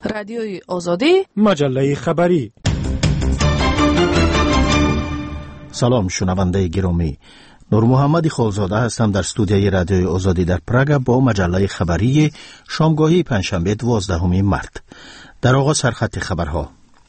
رادیوی آزادی، مجله خبری. سلام شنونده گرامی، نور محمد خالزاده هستم در استودیوی رادیوی آزادی در پراگ با مجله خبری شامگاهی پنجشنبه 12 مارت. در آغاز سرخط خبرها.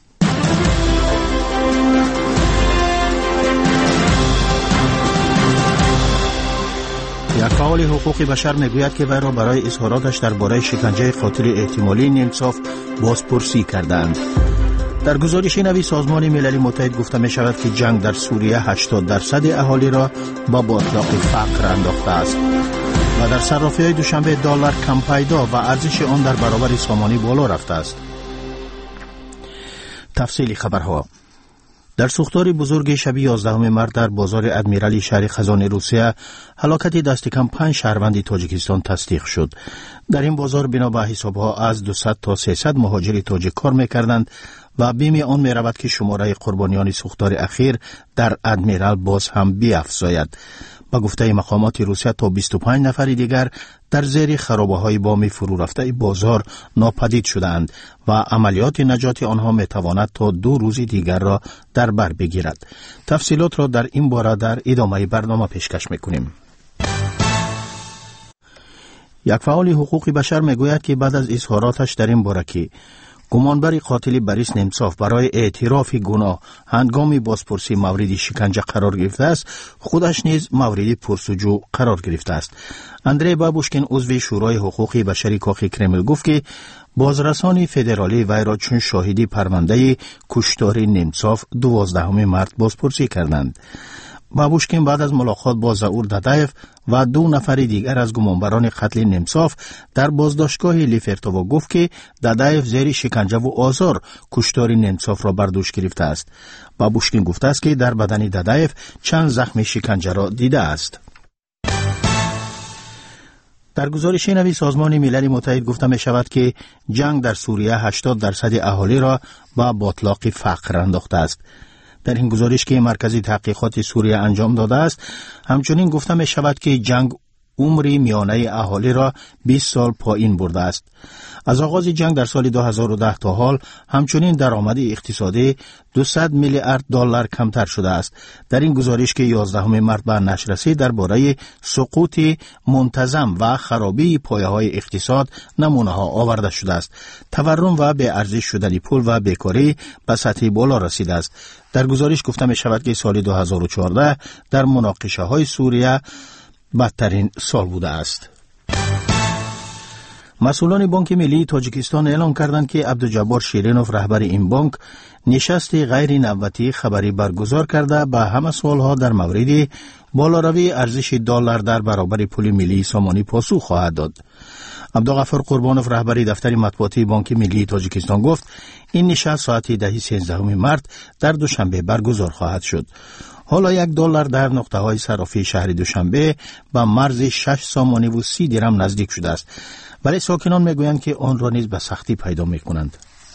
یک فعال حقوق بشر میگوید که وی را برای اظهاراتش درباره شکنجه قاتل احتمالی نیمچاف بازپرسی کردند. در گزارش نوی سازمان ملل متحد گفته می شود که جنگ در سوریه 80% اهالی را با اطلاق فقر انداخته است و در صرافی‌های دوشنبه دلار کم پیدا و ارزش آن در برابر سامانی بالا رفته است. تفصیل خبرها. در سوختار بزرگ شب 11 مارت در بازار ادمیرالی شهر خزان روسیه هلاکت دست کم 5 شهروند تاجیکستان تصدیق شد. در این بازار بنا به حسابها از 200 تا 300 مهاجر تاجیک کار می‌کردند و بیم آن می‌رود که شماره قربانیان سوختار اخیر در ادمیرال باز هم بیفزاید. با گفته مقامات روسیه تا 25 نفر دیگر در زیر خرابه‌های بام فرو رفته بازار ناپدید شدند و عملیات نجات آنها میتواند تا 2 روز دیگر را در بر بگیرد. تفصیلات را در این باره در ادامه برنامه پیشکش میکنیم. یک فعال حقوق بشر میگوید که بعد از اظهاراتش در این باره که گمانبر قاتل بوریس نیمچاف برای اعتراف گناه هنگام بازپرسی مورد شکنجه قرار گرفته است، خودش نیز مورد پرسجو قرار گرفته است. اندری بابوشکین عضو شورای حقوق بشری کاخ کرمل گفت که بازرسان فدرالی وی را چون شاهدی پرونده کشتار نیمچاف 12 مارت بازپرسی کردند. بابوشکین بعد از ملاقات با زاور دادایف و 2 نفر دیگر از گمانبران قتل نیمچاف در بازداشتگاه لیفرتوو گفت که دادایف زیر شکنجه و آزار کشتار نیمچاف را بر دوش گرفته است. بابوشکین گفته است که در بدن دادایف چند زخم شکنجه را دیده است. در گزارش نوی سازمان ملل متحد گفته می شود که جنگ در سوریه 80% اهالی را با اطلاق فقر انداخته است. در این گزارش که مرکز تحقیقات سوریه انجام داده است، همچنین گفته می شود که جنگ عمر میانه اهالی را 20 سال پایین برده است. از آغاز جنگ در سال 2010 تا حال همچنین درآمد اقتصادی 200 میلیارد دلار کمتر شده است. در این گزارش که 11 مارت به نشر رسید درباره سقوط منتظم و خرابی پایه‌های اقتصاد نمونه‌ها آورده شده است. تورم و به ارزش شدن پول و بیکاری به سطح بالا رسیده است. در گزارش گفته می شود که سال 2014 در مناقشه‌های سوریه بدترین سال بوده است. مسئولان بانک ملی تاجیکستان اعلام کردند که عبدالجبار شیرینوف رهبر این بانک نشست غیر نوبتی خبری برگزار کرده به همه سوالها در مورد بالاروی ارزش دلار در برابر پول ملی سامانی پاسخ خواهد داد. عبدالغفار قربانوف رهبر دفتر مطبوعاتی بانک ملی تاجیکستان گفت این نشست ساعت 13 مارت در دوشنبه برگزار خواهد شد. حالا $1 در نقطه‌های صرافی شهر دوشنبه به مرز 6 سامانی و 30 درم نزدیک شده است، ولی ساکنان میگویند که آن را نیز به سختی پیدا میکنند.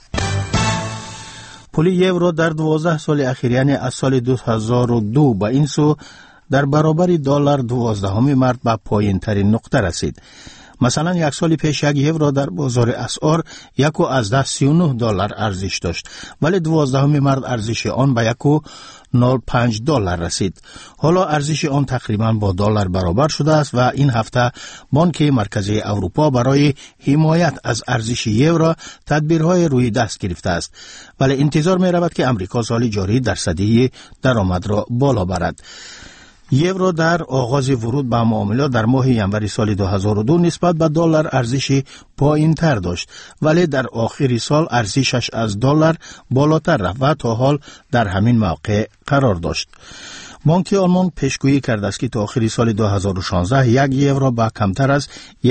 پول یورو در 12 سال اخیر یعنی از سال 2002 به این سو در برابر دلار 12 مارت به پایین ترین نقطه رسید. مثلا یک سال پیش یک یورو در بازار اسعار $1.39 ارزش داشت، ولی 12 مارت ارزش آن به $1.05 رسید. حالا ارزش آن تقریبا با دلار برابر شده است و این هفته بانک مرکزی اروپا برای حمایت از ارزش یورو تدبیرهای روی دست گرفته است، ولی انتظار می رود که امریکا سال جاری درصدی درآمد را بالا برد. یورو در آغاز ورود به معاملات در ماه ژانویه سال 2002 نسبت به دلار ارزش پایین‌تر داشت، ولی در آخر سال ارزشش از دلار بالاتر رفت و تا حال در همین موقع قرار داشت. بانک آلمان پیشگویی کرده است که تا آخر سال 2016 یک یورو با کمتر از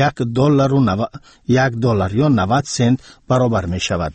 $1 یا 90 سنت برابر می شود.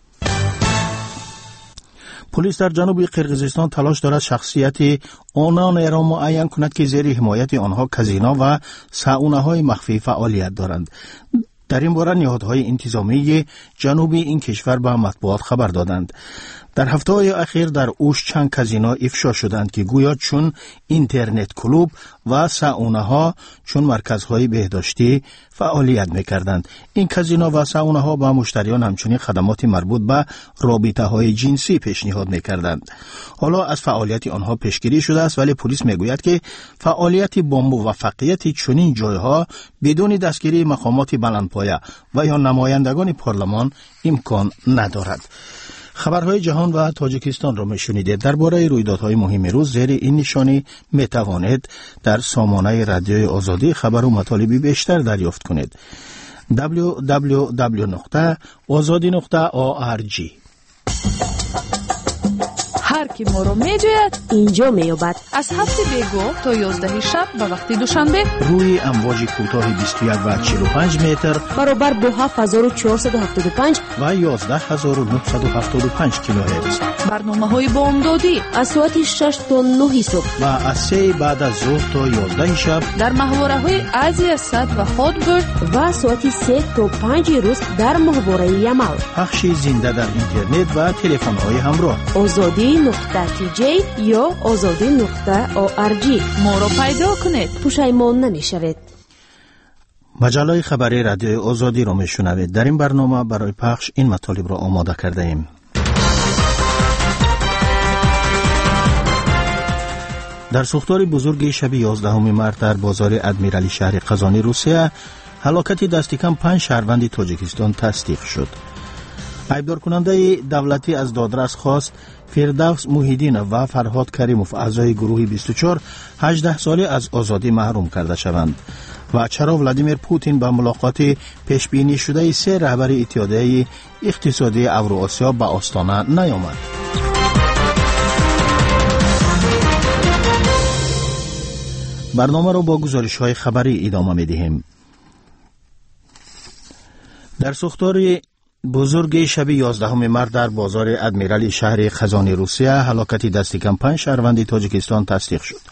پلیس در جنوب قرقیزستان تلاش دارد شخصیت آنان را معین کند که زیر حمایت آنها کازینو و ساوناهای مخفی فعالیت دارند. در این باره نهادهای انتظامی جنوبی این کشور به مطبوعات خبر دادند. در هفته‌های اخیر در اوش چند کازینو افشا شدند که گویا چون اینترنت کلوب و ساونا ها چون مرکزهای بهداشتی فعالیت می‌کردند. این کازینو و ساونا ها با مشتریان همچنین خدمات مربوط به رابطه‌های جنسی پیشنهاد می‌کردند. حالا از فعالیت آنها پیشگیری شده است، ولی پلیس میگوید که فعالیت با موفقیت چنین جایها بدون دستگیری مقامات بلندپایه و یا نمایندگان پارلمان امکان ندارد. خبرهای جهان و تاجیکستان را میشنیدید. درباره رویدادهای مهم روز زیر این نشانی میتوانید در سامانه رادیوی آزادی خبر و مطالبی بیشتر دریافت کنید. www.azadi.org. هر کی ما رو میجوید اینجا میابد. از 7 بیگو تا 11 شب به وقت دوشنبه روی امواج کوتاه 21 و 45 متر برابر با 7475 و 11975 کیلوهرتز. برنامه‌های بامدادی از ساعت 6 تا 9 صبح و از 3 بعد از ظهر تا 11 شب در محوره‌های ازیا صد و هاتبرد و ساعت 3 تا 5 روز در محوره یمال. پخش زنده در اینترنت و تلفن‌های همراه. azadi.tj یا azadi.org. ما رو پیدا کنید، پشیمان نمیشوید. مجله خبری رادیو آزادی را میشنوید. در این برنامه برای پخش این مطالب را آماده کرده ایم. در سوختار بزرگ شب 11 مارس در بازار ادمیرالی شهر قزانی روسیه هلاکت دست کم 5 شهروند تاجیکستان تصدیق شد. عیبدار کننده دولتی از دادرس خواست فردوس موحیدین و فرهاد کریموف اعضای گروه 24 18 ساله از آزادی محروم کرده شوند و چرا ولادیمیر پوتین به ملاقات پیشبینی شده 3 رهبر اتحادیه اقتصادی اوراسیا به آستانه نیامد. برنامه را با گزارش‌های خبری ادامه می‌دهیم. در سوختار بزرگ شب 11 مارس در بازار ادمیرالی شهر قزانی روسیه هلاکت دست کم 5 شهروند تاجیکستان تصدیق شد.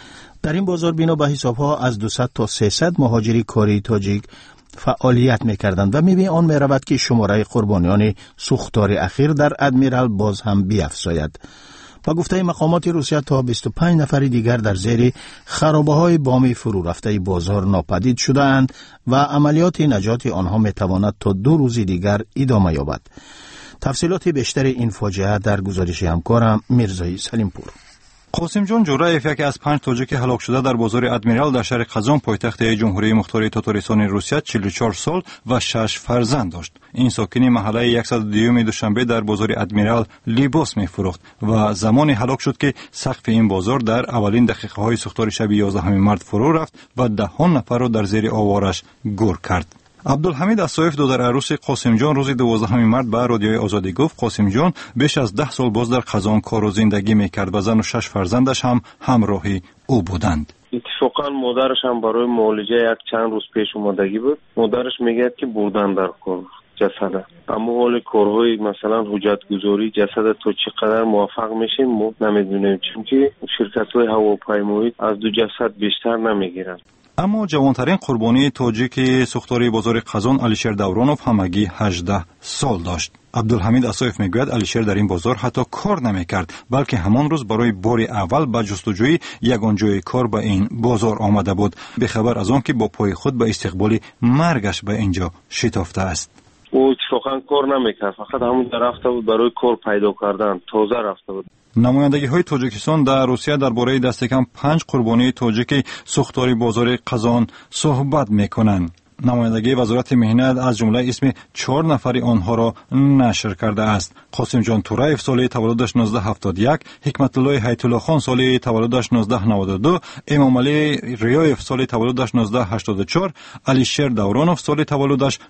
در این بازار بنا به حساب‌ها از 200 تا 300 مهاجری کاری تاجیک فعالیت می‌کردند و می‌بینید آن می‌رود که شماره قربانیان سوختار اخیر در ادمیرال باز هم بیفزاید. با گفته مقامات روسیه تا 25 نفر دیگر در زیر خرابه‌های بام فرو رفته بازار ناپدید شده‌اند و عملیات نجات آنها می‌تواند تا 2 روز دیگر ادامه یابد. تفصیلات بیشتر این فاجعه در گزارش همکارم میرزایی سلیمپور. قاسم جان جوراєв یکی از 5 تاجیک هلاک شده در بازار ادمیرال در شهر قزان پایتخت جمهوری مختار تاتاریستان روسیه 44 سال و 6 فرزند داشت. این ساکن محله 102 دوشنبه در بازار ادمیرال لیباس می‌فروخت و زمانی هلاک شد که سقف این بازار در اولین دقیقه‌های سوختار شب 11 مارس فرو رفت و دهان نفر را در زیر آوارش گور کرد. عبدالحمید اسایف دادر عروس قاسم جان روز 12 مارس به رادیوی آزادی گفت قاسم جان بیش از 10 سال باز در قزان کار و زندگی میکرد و زن و 6 فرزندش هم همراهی او بودند. اتفاقا مادرش هم برای معالجه یک چند روز پیش اومدگی بود. مادرش میگه که بردن در کار جسد، اما حال کارهای مثلا حجت گذاری جسد تا چقدر موفق میشیم ما نمیدونیم، چون که شرکت‌های هواپیمایی از 2 جسد بیشتر نمیگیرن. اما جوانترین قربانی تاجیک سوختاری بازار قزان علیشیر دورانوف همگی 18 سال داشت. عبدالحمید اسایف میگوید علیشیر در این بازار حتی کار نمیکرد، بلکه همان روز برای بار اول با جستجوی یگان جای کار به این بازار آمده بود، به خبر از آن که با پای خود به استقبال مرگش به اینجا شتافته است. او اتفاقا کار نمیکرد، فقط همون رفته بود برای کار پیدا کردن، تازه رفته بود. نمایندگی های تاجیکستان در روسیه درباره دست کم 5 قربانی تاجیک سوختاری بازار قزان صحبت میکنند. نمایندگی وزارت مهنت از جمله اسم 4 نفر آنها را نشر کرده است. قاسم جان توراєв سال تولدش 1971، حکمت الله حیات الله خان سال تولدش 1992، امام علی ریایف سال تولدش 1984، علیشیر دورانوف سال تولدش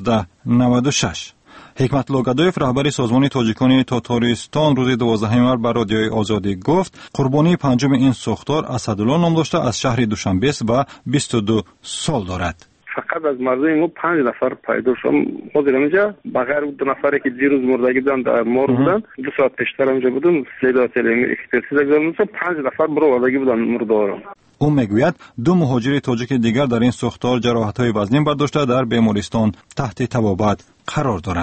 1996. حکمت الله گدایف رهبر سازمان تاجیکان تاتاریستان روز 12 مارس به رادیوی آزادی گفت قربانی پنجم این سوختار اسدالله نام داشته از شهر دوشنبه و 22 سال دارد. فقط از مردم ما 5 نفر پیدا شد. حاضر اینجا بغیر 2 نفری که دیروز مردگی بودن در مار بودن 2 ساعت پیشتر اینجا بودن سیدا تلمی اکسپرتیز گذاشتن 5 نفر برو مردگی بودن مردار. او میگوید 2 مهاجر تاجیک دیگر در این سوختار جراحت‌های وزنی برداشته در بیمارستان تحت طبابت قرار دارند.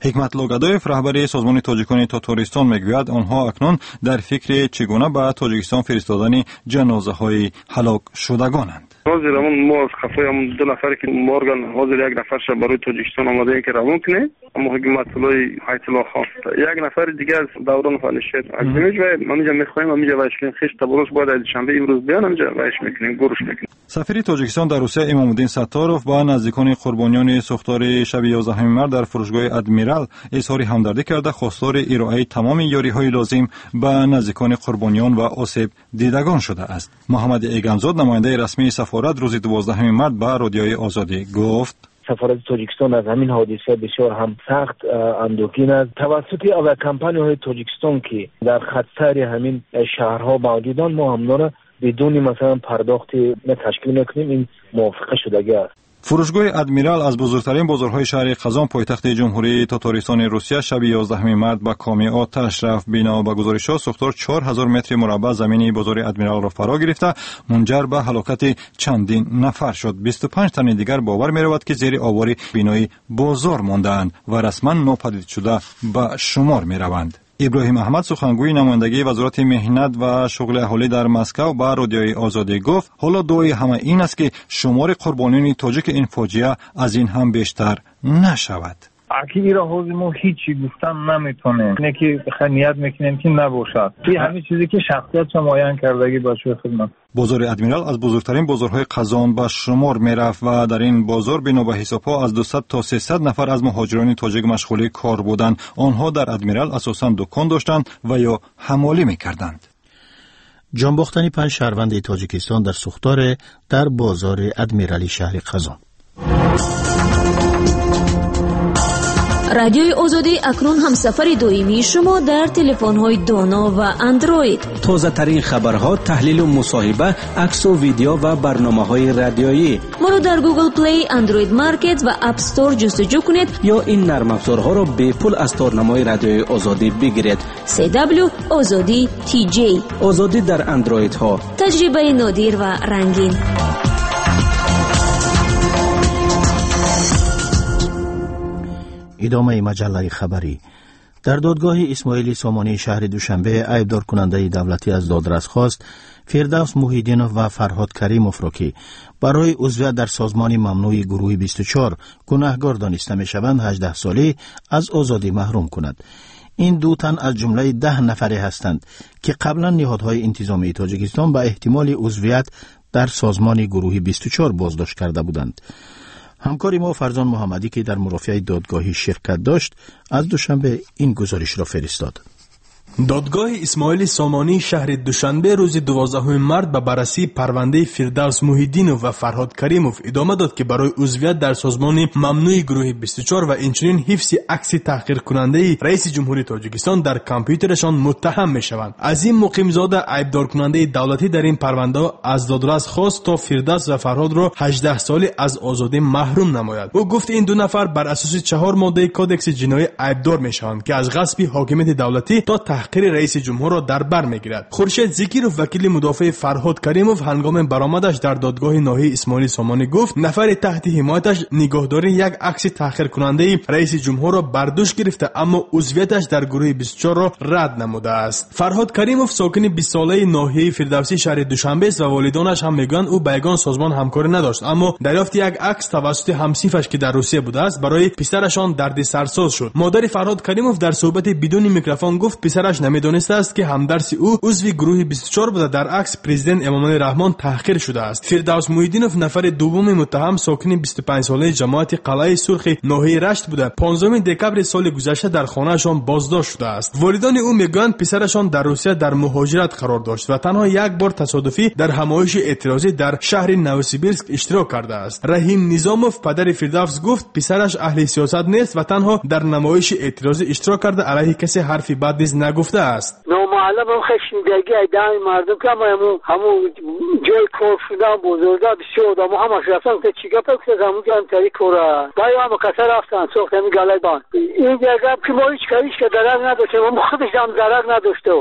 حکمت لوگادویف رهبر سازمان تاجیکان تاتارستان میگوید آنها اکنون در فکر چگونه به تاجیکستان فرستادن جنازه‌های هلاک شدگانند. حاضر ما از خفای هم 2 نفر که مورگان حاضر 1 نفرش برای تاجیکستان آماده این که روان کنه، اما حکومت الله حیات الله خواست 1 نفر دیگه از دوران فعالیت ازمیج و ما اینجا میخوایم اینجا وایش کنیم خیش تبرش بعد از شنبه امروز بیان اینجا وایش میکنیم گروش میکنیم. سفیر تاجیکستان در روسیه امام الدین ستاروف با نزدیکان قربانیان سوختار شب 11 مارس در فروشگاه ادمیرال اظهار همدردی کرده خواستار ارائه تمام یاری‌های لازم به نزدیکان قربانیان و آسیب دیدگان شده است. محمد ایگمزاد نماینده رسمی سفارت روز 12 مارس به رادیوی آزادی گفت سفارت تاجیکستان از همین حادثه بسیار هم سخت اندوهگین است. توسط آویاکمپانی‌های تاجیکستان که در خط سیر همین شهرها موجودند ما هم را بدون مثلا پرداختی تشکیل میکنیم. این موافقه شدگی است. فروشگاه ادمیرال از بزرگترین بازارهای شهر قزان پایتخت جمهوری تاتارستان روسیه شب 11 مارس به کام آتش رفت. بنا به گزارش‌ها سوختار 4000 متر مربع زمین بازار ادمیرال را فرا گرفته منجر به هلاکت چندین نفر شد. 25 تن دیگر باور می‌رود که زیر آوار بنای بازار مانده‌اند و رسما ناپدید شده به شمار می‌روند. ابراهیم احمد سخنگوی نمایندگی وزارت مهنت و شغل اهالی در مسکو به رادیوی آزادی گفت حالا دعای همه این است که شمار قربانیان تاجیک این فاجعه از این هم بیشتر نشود. اکی را حوض ما هیچی گفتن نمیتونه اینه که نیت میکنیم که نباشد. این همه چیزی که شخصیت معین کردگی باشه خدمت. بازار ادمیرال از بزرگترین بازارهای قزان به شمار میرفت و در این بازار بنا به حساب‌ها از 200 تا 300 نفر از مهاجران تاجیک مشغول کار بودند. آنها در ادمیرال اساساً دکان داشتند و یا حمالی میکردند. جانباختن 5 شهروند تاجیکستان در سوختار در بازار ادمیرالی شهر قزان. رادیوی آزادی اکنون هم سفر دائمی شما در تلفن‌های دانا و اندروید. تازه ترین خبرها، تحلیل و مصاحبه، عکس و ویدیو و برنامه‌های رادیویی. ما رو در گوگل پلی، اندروید مارکت و اپ استور جستجو کنید یا این نرم افزارها را به پول از تارنمای رادیوی آزادی بگیرید. CW آزادی TJ. آزادی در اندروید ها. تجربه نادر و رنگین. ادامه مجله خبری. در دادگاه اسماعیل سامانی شهر دوشنبه عیبدار کننده دولتی از دادرس خواست فردوس محیدینوف و فرهاد کریموف را که برای عضویت در سازمان ممنوع گروه 24 گناهکار دانسته می شوند 18 ساله از آزادی محروم کند. این 2 تن از جمله 10 نفره هستند که قبلا نهادهای انتظامی تاجیکستان به احتمال عضویت در سازمان گروه 24 بازداشت کرده بودند. همکار ما فرزان محمدی که در مرافعه دادگاهی شرکت داشت از دوشنبه این گزارش را فرستاد. دادگاه اسماعیل سامانی شهر دوشنبه روز 12 مارس به بررسی پرونده فردوس محیدینوف و فرهاد کریموف ادامه داد که برای عضویت در سازمان ممنوع گروه 24 و اینچنین حفظ عکس تحقیر کننده رئیس جمهوری تاجیکستان در کامپیوترشان متهم میشوند. از این مقیم زاده عیبدار کننده دولتی در این پرونده از دادرس خواست تا فردوس و فرهاد را 18 ساله از آزادی محروم نماید. او گفت این 2 نفر بر اساس 4 ماده کدکس جنایی عیبدار میشوند که از غصب حاکمیت دولتی تا تحقیر رئیس جمهور را در بر میگیرد. خورشید زکیروف وکیل مدافع فرهاد کریموف هنگام برآمدش در دادگاه ناحیه اسماعیل سامانی گفت نفر تحت حمایتش نگهداری یک عکس تحقیر کننده رئیس جمهور را بر دوش گرفته اما عضویتش در گروه 24 را رد نموده است. فرهاد کریموف ساکن 20 ساله ناحیه فردوسی شهر دوشنبه است و والدانش هم میگن او با یگان سازمان همکاری نداشت اما دریافت یک عکس توسط همسیفش که در روسیه بوده است برای پسرشان دردسرساز شد. مادر فرهاد کریموف در صحبت بدون میکروفون گفت پسرش نمیدونسته است که همدرس او عضو گروه 24 بوده. در عکس پرزیدنت امام رحمان تحقیر شده است. فردوس محیدینوف نفر دوم متهم ساکن 25 ساله جماعت قلعه سرخ ناحیه رشت بوده. 15 دکبر سال گذشته در خانه‌شان بازداشت شده است. والدان او میگویند پسرشان در روسیه در مهاجرت قرار داشت و تنها یک بار تصادفی در همایش اعتراضی در شهر نوسیبیرسک اشتراک کرده است. رحیم نظاموف پدر فردوس گفت پسرش اهل سیاست نیست و تنها در نمایش اعتراضی اشتراک کرده علیه کسی حرفی بد نیز نگفته است. نامعلم هم خشمگی ایده‌های مردم که همون جای کار شدن بزرگا بسیار آدم همش رفتن که چی گپ که همون جان تری کورا باید هم کسر رفتن سوخت همین گلای بان این جگه که ما هیچ کاریش که درک نداشته و خودش هم درک نداشته بود.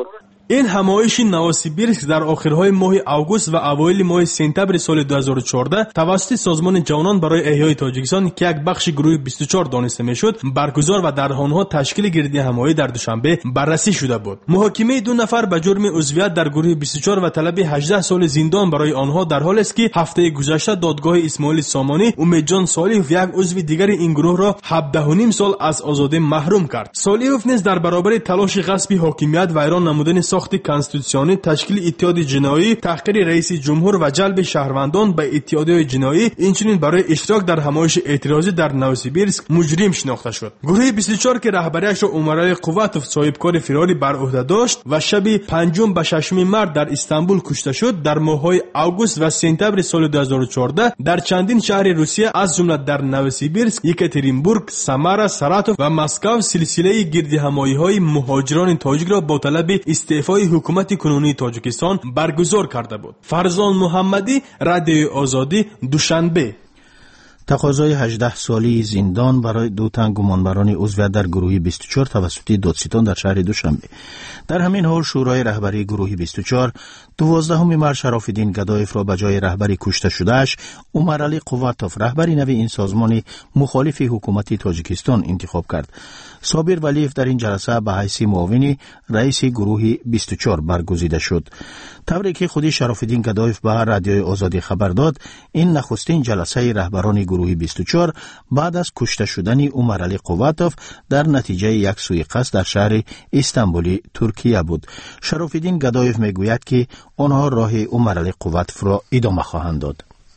این همایش نووسیبیرسک در آخرهای ماه آگوست و اوایل ماه سپتامبر سال 2014 توسط سازمان جوانان برای احیای تاجیکستان که یک بخش گروه 24 دانسته میشد برگزار و در آنها تشکیل گردی همایی در دوشنبه بررسی شده بود. محاکمه دو نفر به جرم عضویت در گروه 24 و طلب 18 سال زندان برای آنها در حالی است که هفته گذشته دادگاه اسماعیل سامانی امیدجان صالحوف یک عضو دیگر این گروه را 17.5 سال از آزادی محروم کرد. صالحوف نیز در برابر تلاش غصب حاکمیت و ایران نمودن ساخت کنستیتوسیونی، تشکیل اتحاد جنایی، تحقیر رئیس جمهور و جلب شهروندان به اتحادیه جنایی، اینچنین برای اشتراک در همایش اعتراضی در نووسیبیرسک مجرم شناخته شد. گروه 24 که رهبریش را عمرعلی قوتوف صاحبکار فراری بر عهده داشت و شب 5 به 6 مارس در استانبول کشته شد، در ماه‌های آگوست و سپتامبر سال 2014 در چندین شهر روسیه از جمله در نووسیبیرسک، یکاترینبورگ، سامارا، ساراتوف و مسکو سلسله گردی همایی‌های مهاجران تاجیک را با طلب استعفای حکومت کنونی تاجیکستان برگزار کرده بود. فرزان محمدی، رادیوی آزادی، دوشنبه. تقاضای 18 سالی زندان برای دو تن گمانبران عضویت در گروه 24 توسط دادستان در شهر دوشنبه. در همین حال شورای رهبری گروه 24 12 مارس شراف‌الدین گدایف را به جای رهبری کشته شده‌اش عمرعلی قوتوف رهبری نوی این سازمان مخالف حکومت تاجیکستان انتخاب کرد. صابر ولیف در این جلسه به حیث معاون رئیس گروه 24 برگزیده شد. طوری که خودی شراف‌الدین گدایف به رادیوی آزادی خبر داد، این نخستین جلسه رهبران گروه 24 بعد از کشته شدن عمرعلی قوتوف در نتیجه یک سوءقصد در شهر استانبول ترکیه بود. شراف‌الدین گدایف میگوید که آنها راه عمرعلی قوتوف را ادامه خواهند داد.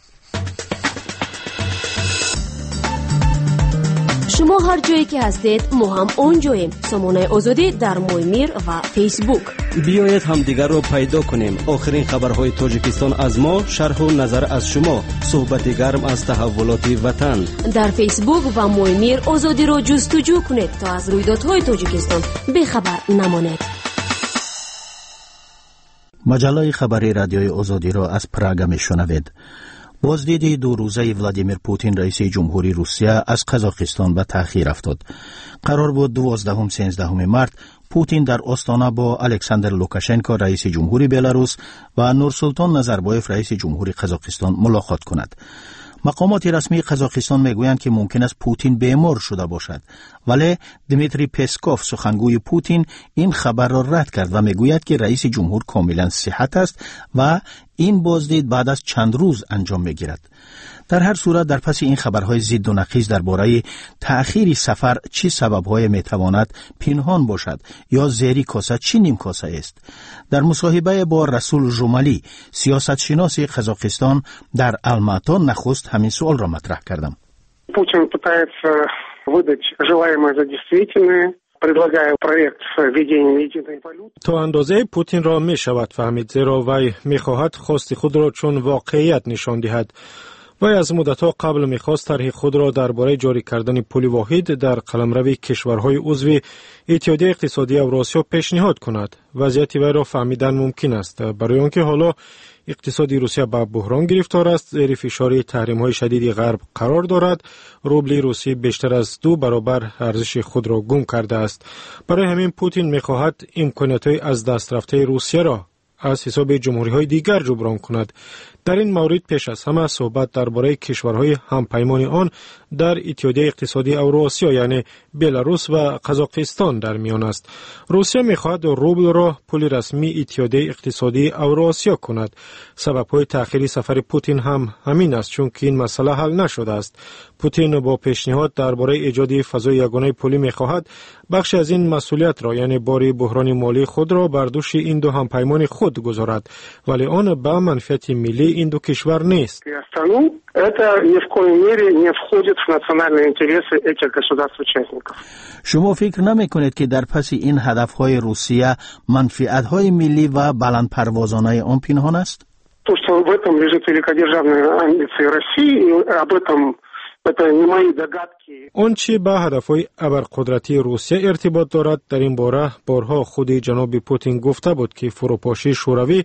شما هر جایی که هستید ما هم اونجاییم. سامانه آزادی در مویمیر و فیسبوک. بیایید همدیگر را پیدا کنیم. آخرین خبرهای تاجیکستان از ما، شرح و نظر از شما، صحبت گرم از تحولات وطن. در فیسبوک و مویمیر آزادی را جستجو کنید تا از رویدادهای تاجیکستان بخبر نمانید. مجله خبری رادیوی آزادی را از پراگ میشنوید. بازدید 2 روزه ولادیمیر پوتین رئیس جمهوری روسیه از قزاقستان به تأخیر افتاد. قرار بود 12-13 مارس پوتین در آستانه با الکساندر لوکاشنکو رئیس جمهوری بلاروس و نورسولطان نظربایف رئیس جمهوری قزاقستان ملاقات کند. مقامات رسمی قزاقستان میگویند که ممکن است پوتین بیمار شده باشد، ولی دمیتری پسکوف سخنگوی پوتین این خبر را رد کرد و میگوید که رئیس جمهور کاملا صحت است و این بازدید بعد از چند روز انجام میگیرد. در هر صورت در پس این خبرهای ضد و نقیض درباره تأخیر سفر چه سبب‌های میتواند پنهان باشد یا زیری کاسه چه نیم کاسه است؟ در مصاحبه با رسول جمالی سیاستشناس قزاقستان در الماتا نخست همین سوال را مطرح کردم. Putin пытается выдать желаемое за действительное. تا اندازه پوتین را می شود فهمید، زیرا وی می خواهد خواست خود را چون واقعیت نشان دهد. وی از مدت‌ها قبل می خواست طرح خود را درباره جاری کردن پول واحد در قلمرو کشورهای عضو اتحادیه اقتصادی اوراسیا پیشنهاد کند. وضعیت وی را فهمیدن ممکن است، برای آنکه حالا اقتصادی روسیه به بحران گرفتار است، زیر فشار تحریم‌های شدید غرب قرار دارد، روبل روسی بیشتر از 2 برابر ارزش خود را گم کرده است. برای همین پوتین می‌خواهد امکانات‌های از دست رفته روسیه را از حساب جمهوری‌های دیگر جبران کند. در این مورد پیش از همه صحبت درباره کشورهای همپیمان آن در اتحادیه اقتصادی اوراسیا یعنی بلاروس و قزاقستان در میان است. روسیه می‌خواهد روبل را پول رسمی اتحادیه اقتصادی اوراسیا کند. سبب‌های تأخیر سفر پوتین هم همین است، چون که این مسئله حل نشده است. پوتین با پیشنهاد درباره ایجاد فضای یگانه پولی می‌خواهد بخش از این مسئولیت را یعنی بار بحران مالی خود را بر دوش این دو همپیمان خود گذارد، ولی آن به منفعت ملی این دو کشور نیست. شما فکر نمی کنید که در پس این هدفهای روسیه منفعت‌های ملی و بلند پروازانه آن پنهان است؟ آنچه به هدفهای ابرقدرتی روسیه ارتباط دارد در این باره بارها خود جناب پوتین گفته بود که فروپاشی شوروی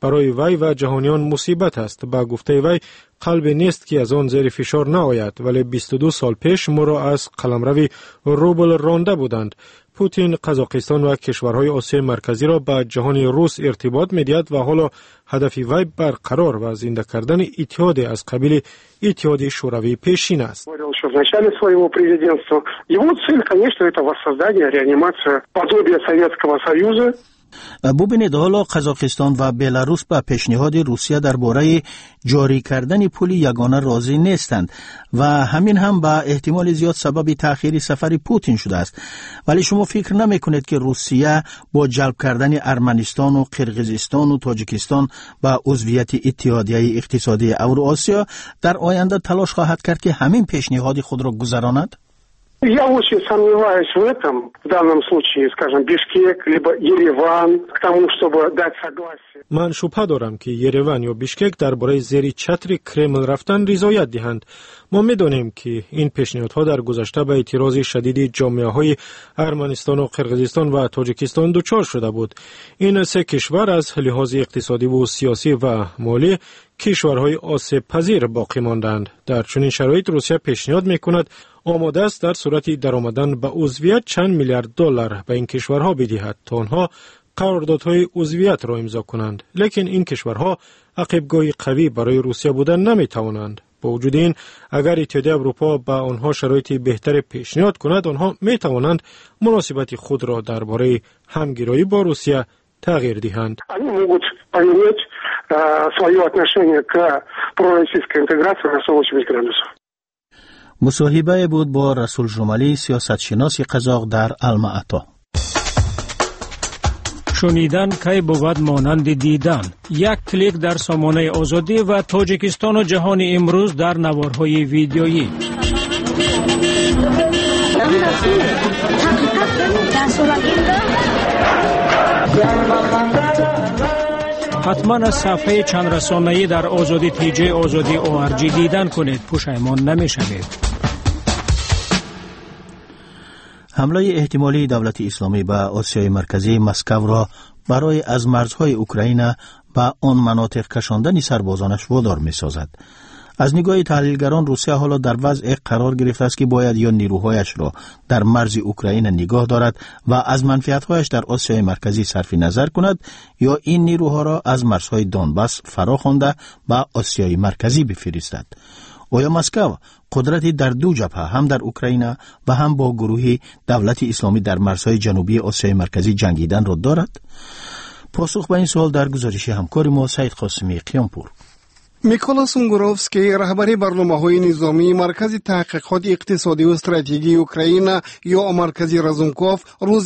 برای وی و جهانیان مصیبت است. با گفته وی قلب نیست که از آن زیر فشار نآید، ولی 22 سال پیش ما را از قلمرو روبل رانده بودند. پوتین قزاقستان و کشورهای آسیای مرکزی را به جهان روس ارتباط می‌دهد و حالا هدف وی برقرار و زنده کردن اتحاد از قبیل اتحاد شوروی پیشین است. В начале своего президентства. Его цель, конечно, это воссоздание, реанимация подобия Советского Союза. ببینید حالا قزاقستان و بلاروس به پیشنهاد روسیه درباره جاری کردن پول یگانه راضی نیستند و همین هم به احتمال زیاد سبب تأخیر سفر پوتین شده است. ولی شما فکر نمی کنید که روسیه با جلب کردن ارمنستان و قرقیزستان و تاجیکستان به عضویت اتحادیه اقتصادی اوراسیا در آینده تلاش خواهد کرد که همین پیشنهاد خود را گذراند؟ Я очень сомневаюсь в этом. В данном случае, скажем, Бишкек, либо Ереван, к тому, чтобы дать согласие. من شبهه دارم که یریوان یا بیشکک درباره زیر چتر کرمل رفتن رضایت دهند. ما می‌دانیم که این پیشنهادها در گذشته به اعتراض شدید جامعه‌های ارمنستان و قرقیزستان و تاجیکستان دچار شده بود. این سه کشور از لحاظ اقتصادی و سیاسی و مالی کشورهای آسیب پذیر باقی ماندند. در چنین شرایط روسیه پیشنهاد می‌کند آماده است در صورت درآمدن به عضویت چند میلیارد دلار به این کشورها بدهد تا آنها قراردادهای عضویت را امضا کنند. لیکن این کشورها عقبگاهی قوی برای روسیه بودن نمی‌توانند. با وجود این اگر اتحادیه اروپا به آنها شرایط بهتر پیشنهاد کند، آنها می‌توانند مناسبت خود را درباره همگرایی با روسیه تغییر دهند. Они могут поменять свое отношение к пророссийской интеграции на 180 градусов. مصاحبه بود با رسول جمالی، سیاستشناس قزاق در المعطا. شنیدن کی بود مانند دیدن. یک کلیک در سامانه آزادی و تاجیکستان و جهان امروز در نوارهای ویدیویی. حتما از صفحه چند رسانه‌ای در آزادی تیجی آزادی ORG دیدن کنید، پشیمان نمی‌شوید. حمله احتمالی دولت اسلامی به آسیای مرکزی مسکو را برای از مرزهای اوکراین به آن مناطق کشاندن سربازانش وادار می‌سازد. از نگاه تحلیلگران روسیه حالا در وضع قرار گرفته است که باید یا نیروهایش را در مرز اوکراین نگاه دارد و از منفعت‌هایش در آسیای مرکزی صرف نظر کند یا این نیروها را از مرزهای دونباس فراخوانده به آسیای مرکزی بفرستد. آیا مسکو قدرتی در دو جبهه، هم در اوکراین و هم با گروه دولت اسلامی در مرزهای جنوبی آسیای مرکزی جنگیدن را دارد؟ پاسخ به این سوال در گزارش همکار ما سعید قاسمی قیامپور. میکولا سونگوروفسکی رهبری برنامه‌های نظامی مرکز تحقیقات اقتصادی و استراتژی اوکراین یا مرکز رازونکوف روز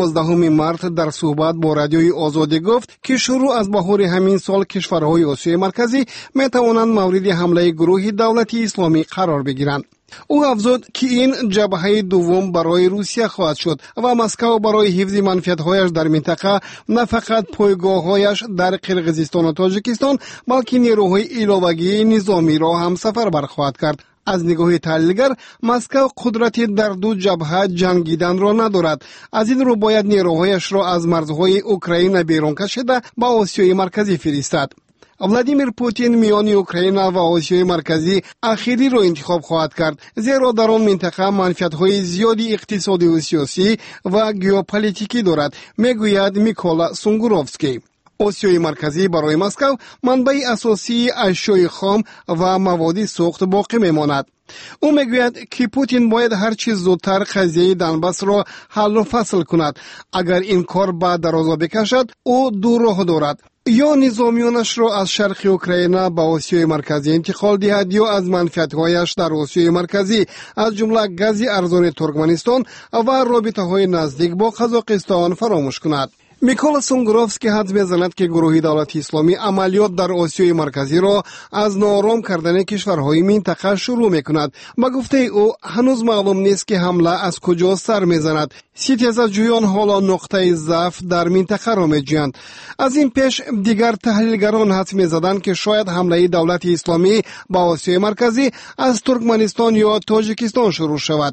12 مارس در صحبت با رادیوی آزادی گفت که شروع از بهار همین سال کشورهای آسیای مرکزی میتوانند مورد حمله گروه دولت اسلامی قرار بگیرند. او افزود که این جبهه دوم برای روسیه خواهد شد و مسکو برای حفظ منفعت‌هایش در منطقه نه فقط پایگاه‌هایش در قرقیزستان و تاجیکستان بلکه نیروهای علاوه‌ای نظامی را هم سفربر خواهد کرد. از نگاه تحلیلگر مسکو قدرتی در دو جبهه جنگیدن را ندارد. از این رو باید نیروهایش را از مرزهای اوکراین بیرون کشیده به آسیای مرکزی فرستد. ولادیمیر پوتین میان اوکراین و آسیای مرکزی اخیری را انتخاب خواهد کرد، زیرا در آن منطقه منفعت‌های زیادی اقتصادی و سیاسی و ژئوپلیتیکی دارد، میگوید میکولا سونگوروفسکی. آسیای مرکزی برای مسکو منبع اساسی اشیاء خام و مواد سوخت باقی میماند. او میگوید که پوتین باید هر چیز زودتر قضیه دونباس را حل و فصل کند. اگر این کار به دراز بکشد، او دو راه دارد: یا نظامیانش را از شرق اوکراین به آسیای مرکزی انتقال دهد یا از منفعت‌هایش در آسیای مرکزی از جمله گاز ارزان ترکمنستان و رابطه‌های نزدیک با قزاقستان فراموش کند. میکولا سونگوروفسکی حدس می‌زند که گروه دولت اسلامی عملیات در آسیای مرکزی را از ناآرام کردن کشورهای منطقه شروع می‌کند. با گفته او هنوز معلوم نیست که حمله از کجا سر می‌زند. سیاست‌جویان حالا نقطه ضعف در منطقه را می‌جویند. از این پیش دیگر تحلیلگران حدس می‌زدند که شاید حمله دولت اسلامی به آسیای مرکزی از ترکمنستان یا تاجیکستان شروع شود.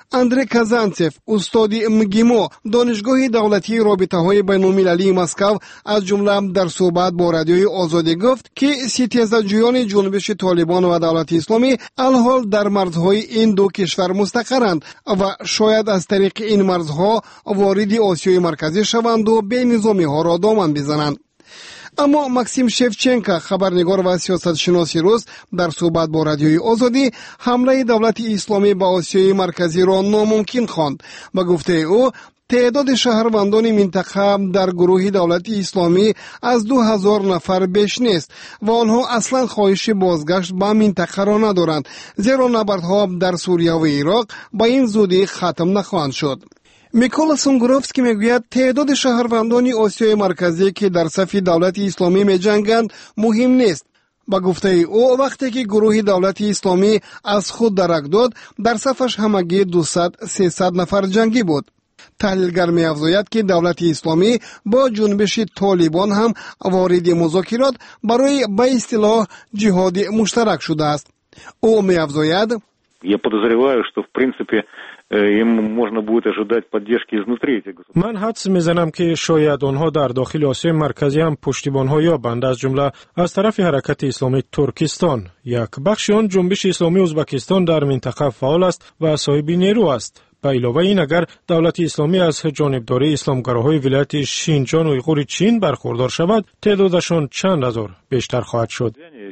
اندری کازانتسف استاد مگیمو دانشگاه دولتی رابطه‌های بین‌المللی مسکو از جمله در صحبت با رادیوی آزادی گفت که ستیزجویان جنبش طالبان و دولت اسلامی الحال در مرزهای این دو کشور مستقرند و شاید از طریق این مرزها وارد آسیای مرکزی شوند و به نظامی ها را دامن بزنند. اما ماکسیم شفچنکا خبرنگار و سیاستشناسی روس در صحبت با رادیوی آزادی حمله دولت اسلامی به آسیای مرکزی را ناممکن خواند و گفته او تعداد شهروندان منطقه در گروه دولت اسلامی از 2000 نفر بیش نیست و آنها اصلا خواهش بازگشت به منطقه را ندارند، زیرا نبردها در سوریه و عراق با این زودی ختم نخواهند شد. میکولا سونگوروفسکی میگوید تعداد شهروندان آسیای مرکزی که در صف دولت اسلامی میجنگند مهم نیست. با گفته او وقتی که گروه دولت اسلامی از خود درک داد در صفش همگی 200-300 نفر جنگی بود. تحلیلگر می‌افزاید که دولت اسلامی با جنبش طالبان هم وارد مذاکرات برای به اصطلاح جهاد مشترک شده است. او می‌افزاید Я подозреваю, что в принципе им можно будет ожидать поддержки изнутри этих государств. من حدس میزنم که شاید آنها در داخل آسیای مرکزی هم پشتیبان‌ها یابند، از جمله از طرف حرکت اسلامی ترکستان. یک بخش آن جنبش اسلامی ازبکستان در منطقه فعال است و صاحب نیرو است. به علاوه این اگر دولت اسلامی از جانبداری اسلامگراهای ولایت شینجان و ایغور چین برخوردار شود، تعدادشان چند هزار بیشتر خواهد شد.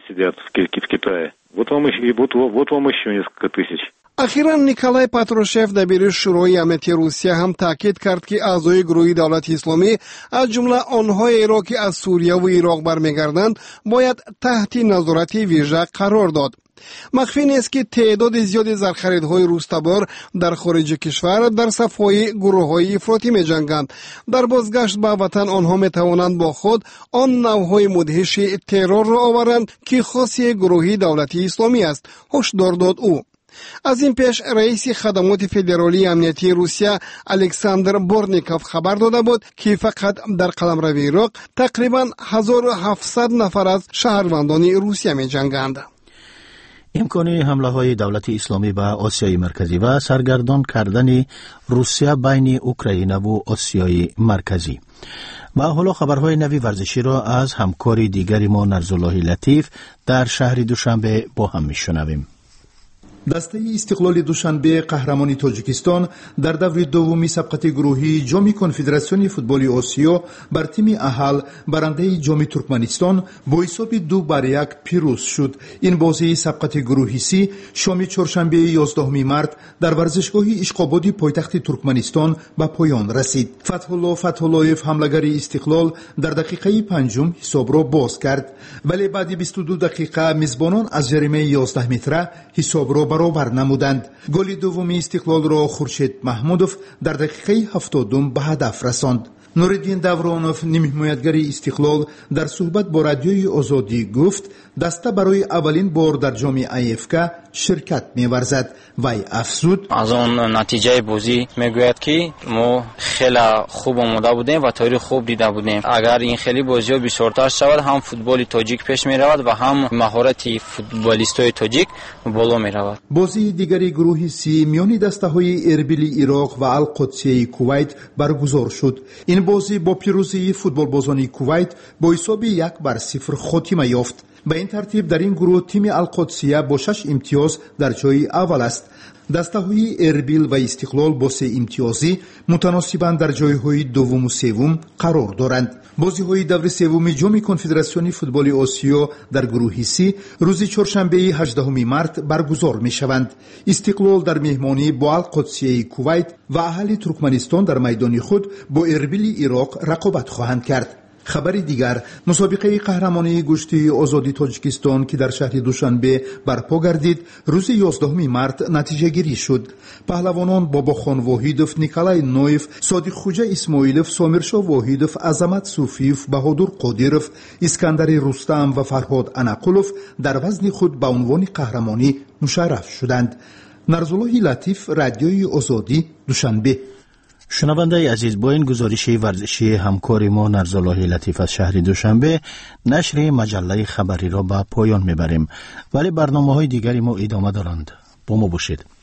اخیراً نیکولای پاتروشف دبیر شورای امنیتی روسیه هم تاکید کرد که اعضای گروه دولت اسلامی از جمله آنهای عراقی از سوریه و عراق برمیگردند باید تحت نظارت ویژه قرار داد. مخفی نیست که تعداد زیادی زرخریدهای روس‌تبار در خارج کشور در صف‌های گروه‌های افراطی می‌جنگند. در بازگشت به وطن آنها می‌توانند با خود آن نوع‌های مدهش ترور را آورند که خاصی گروهی دولتی اسلامی است، هشدار داد او. از این پیش رئیس خدمات فدرالی امنیتی روسیه الکساندر بورنیکوف خبر داده بود که فقط در قلمرو عراق تقریباً 1700 نفر از شهروندان روسیه می‌جنگند. امکان حمله های دولت اسلامی به آسیای مرکزی و سرگردان کردن روسیه بین اوکراین و آسیای مرکزی. و حالا خبرهای نوی ورزشی را از همکار دیگری ما نرزالله لطیف در شهر دوشنبه با هم میشنویم. دسته استقلال دوشنبه قهرمان تاجیکستان در دور دومی سبقت گروهی جام کنفدراسیون فوتبال آسیا بر تیم اهل برنده جام ترکمنستان با حساب 2-1 پیروز شد. این بازی سبقت گروهی سی شام چهارشنبه 11 مارس در ورزشگاه اشقابادی پایتخت ترکمنستان به پایان رسید. فتح‌اللهیف حمله‌گر استقلال در دقیقه پنجم حساب را باز کرد، ولی بعد 22 دقیقه میزبانان از جریمه 11 متره حساب را برابر نمودند. گل دومی استقلال را خورشید محمودوف در دقیقه 70 به هدف رساند. نوردین دورانوف نیم حمایتگر استقلال در صحبت با رادیوی آزادی گفت دسته برای اولین بار در جام IFK شرکت می‌ورزد. وی افزود از اون نتیجه بازی میگوید که ما خیلی خوب آماده بودیم و تاریخ خوب دیده بودیم. اگر این خیلی بازی‌ها بیشتر شود هم فوتبال تاجیک پیش می‌رود و هم مهارت فوتبالیست‌های تاجیک بالا می‌رود. بازی دیگری گروه سی میان دسته‌های اربیل عراق و القدسیه کویت برگزار شد. این بازی با پیروزی فوتبالبازان کویت با حساب 1-0 خاتمه یافت. به این ترتیب در این گروه تیم القدسیه با 6 امتیاز در جای اول است. دسته‌های اربیل و استقلال با 3 امتیازی متناسباً در جای‌های دوم و سوم قرار دارند. بازی‌های دور سوم جام کنفدراسیون فوتبال آسیا در گروه سی روز چهارشنبه 18 مارس برگزار می‌شوند. استقلال در مهمانی با القدسیه کویت و اهل ترکمنستان در میدان خود با اربیل عراق رقابت خواهند کرد. خبر دیگر، مسابقه قهرمانی گشتی آزادی تاجیکستان که در شهر دوشنبه برپا گردید روز 11 مارس نتیجه گیری شد. پهلوانان باباخان واحیدوف، نیکولای نویف، صادق خوجا اسماعیلوف، سامیرشاه واحیدوف، عظمت صوفیوف، بهادر قادیروف، اسکندر رستم و فرهاد انقلوف در وزن خود به عنوان قهرمانی مشرف شدند. نرزالله لطیف، رادیوی آزادی، دوشنبه. شنونده عزیز، با این گزارش ورزشی همکار ما نرزالله لطیف از شهر دوشنبه نشر مجله خبری را به پایان میبریم، ولی برنامه‌های دیگری ما ادامه دارند. با ما باشید.